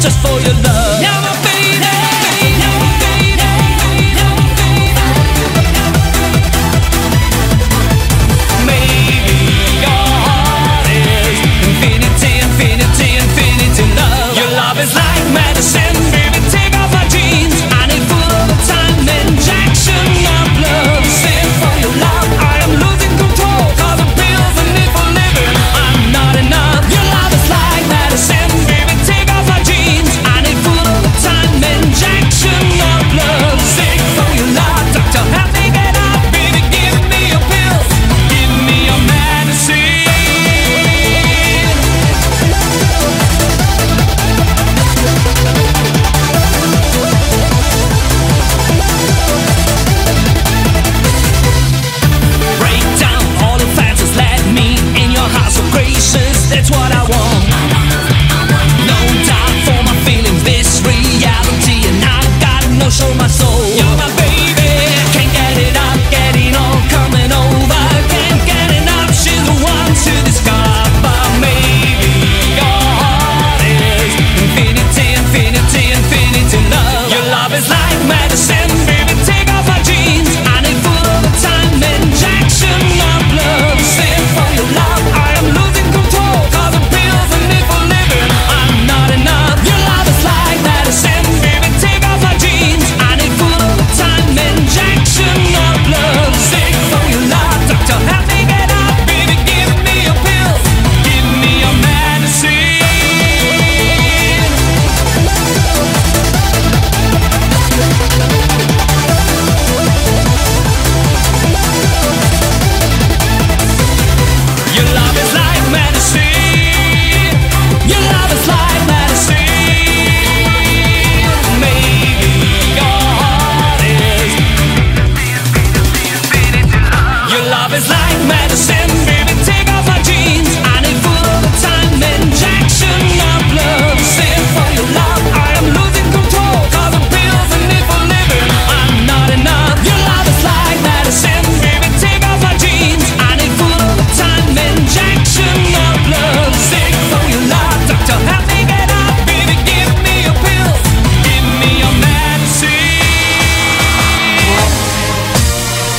just for your love. You're my baby, you're my baby, you're my baby. Maybe your heart is infinity, infinity, infinity love. Your love is like medicine, baby, take off my jeans. I need full of the time injection of love. Sing for your love, I am losing control. Cause the pills I need for living, I'm not enough. Your love is like medicine, baby, take off my jeans. I need full of the time injection of love. Sing for your love, doctor, help me get up. Baby, give me your pills, give me your medicine. Break down all the fences, let me in your house so gracious. That's what I want. No time for my feelings, this reality, and I gotta know, show my soul. You're my baby, can't get it up, getting on, coming over, can't get enough. She's the one to discover. Maybe your heart is infinity, infinity, infinity love. Your love is like medicine, baby, take off my jeans. I need full of the time injection of love. Sing for your love, I am losing control. Cause the pills I need for living, I'm not enough. Your love is like medicine, baby, take off my jeans. I need full of the time injection of love. Sing for your love, doctor, help me get up. Baby, give me your pills, give me your medicine. Your love is like medicine.